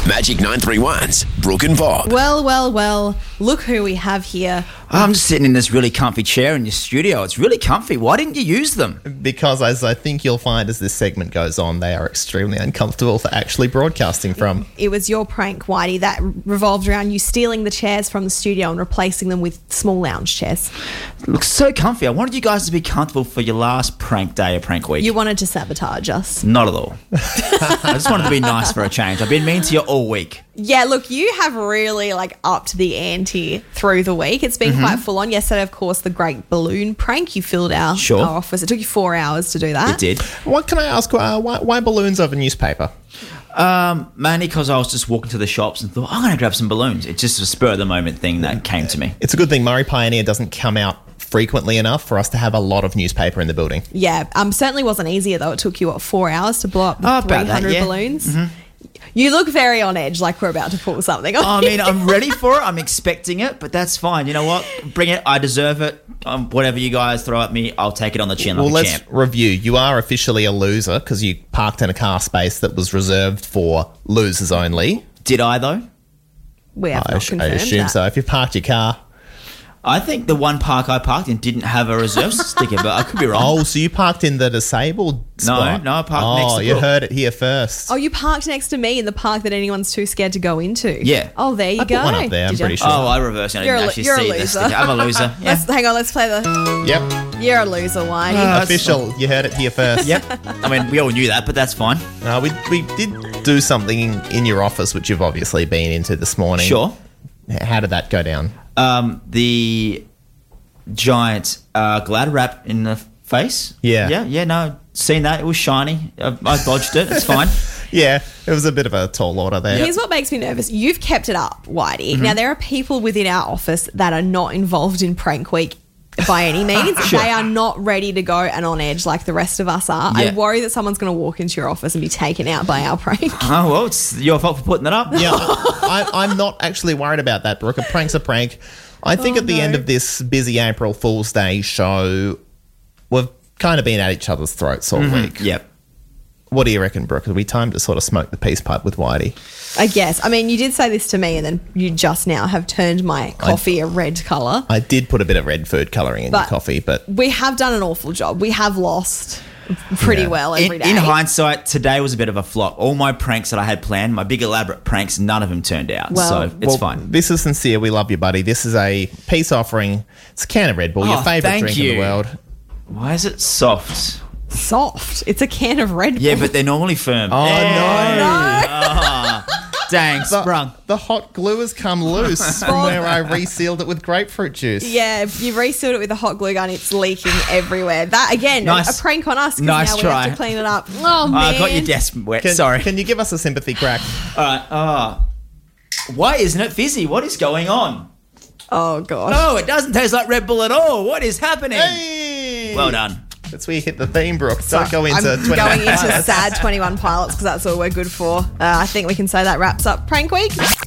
Magic 931's Brooke and Bob. Well, look who we have here. I'm just sitting in this really comfy chair in your studio. It's really comfy. Why didn't you use them? Because, as I think you'll find as this segment goes on, they are extremely uncomfortable for actually broadcasting from. It was your prank, Whitey, that revolved around you stealing the chairs from the studio and replacing them with small lounge chairs. It looks so comfy. I wanted you guys to be comfortable for your last prank day of prank week. You wanted to sabotage us. Not at all. I just wanted to be nice for a change. I've been mean to you all week. Yeah, look, you have really upped the ante through the week. It's been quite full on. Yesterday, of course, the great balloon prank. You filled our office. It took you 4 hours to do that. It did. What can I ask? Why balloons over newspaper? Mainly because I was just walking to the shops and thought, I'm going to grab some balloons. It's just a spur of the moment thing that came to me. It's a good thing Murray Pioneer doesn't come out frequently enough for us to have a lot of newspaper in the building. Yeah, certainly wasn't easier though. It took you, 4 hours to blow up 300 balloons? Mm-hmm. You look very on edge, like we're about to pull something on. I mean, I'm ready for it. I'm expecting it, but that's fine. You know what? Bring it. I deserve it. Whatever you guys throw at me, I'll take it on the chin like a champ. Let's review. You are officially a loser because you parked in a car space that was reserved for losers only. Did I, though? We have not confirmed I assume that. so. If you parked your car... I think the one park I parked in didn't have a reserve sticker, but I could be wrong. Oh, so you parked in the disabled spot? No, I parked next to you Brooke. heard it here first. Oh, you parked next to me in the park that anyone's too scared to go into? Yeah. Oh, there you I go. put one up there, I'm Did you? pretty sure. Oh, I reversed it. I didn't actually you're a see the loser. sticker. I'm a loser. Yeah. Hang on, let's play the... Yep. You're a loser, Whitey. Official. You heard it here first. Yep. I mean, we all knew that, but that's fine. We did do something in your office, which you've obviously been into this morning. Sure. How did that go down? The giant Glad wrap in the face. Yeah. No, seen that. It was shiny. I dodged it. It's fine. Yeah, it was a bit of a tall order there. Here's what makes me nervous. You've kept it up, Whitey. Now, there are people within our office that are not involved in prank week by any means. Sure. They are not ready to go and on edge like the rest of us are. Yeah. I worry that someone's going to walk into your office and be taken out by our prank. Oh, well, it's your fault for putting it up. Yeah, I'm not actually worried about that, Brooke. A prank's a prank. I think at the end of this busy April Fool's Day show, we've kind of been at each other's throats all week. Yep. What do you reckon, Brooke? Are we time to sort of smoke the peace pipe with Whitey? I guess. I mean, you did say this to me and then you just now have turned my coffee a red colour. I did put a bit of red food colouring in your coffee, but... We have done an awful job. We have lost pretty well every day. In hindsight, today was a bit of a flop. All my pranks that I had planned, my big elaborate pranks, none of them turned out. Well, so it's fine. This is sincere. We love you, buddy. This is a peace offering. It's a can of Red Bull, your favourite thank drink in the you. world. Why is it soft? Soft. It's a can of Red Bull. Yeah, but they're normally firm. Oh, Dang, sprung. The hot glue has come loose from where I resealed it with grapefruit juice. Yeah, you resealed it with a hot glue gun. It's leaking everywhere. That, again, Nice. a prank on us because Nice now we try. have to clean it up. Oh, man. I got your desk wet. Sorry. Can you give us a sympathy crack? All right. Why isn't it fizzy? What is going on? Oh, God. No, it doesn't taste like Red Bull at all. What is happening? Hey! Well done. That's where you hit the theme, Brooke. Don't go into I'm 21 going into pilots. sad 21 pilots because that's all we're good for. I think we can say that wraps up prank week.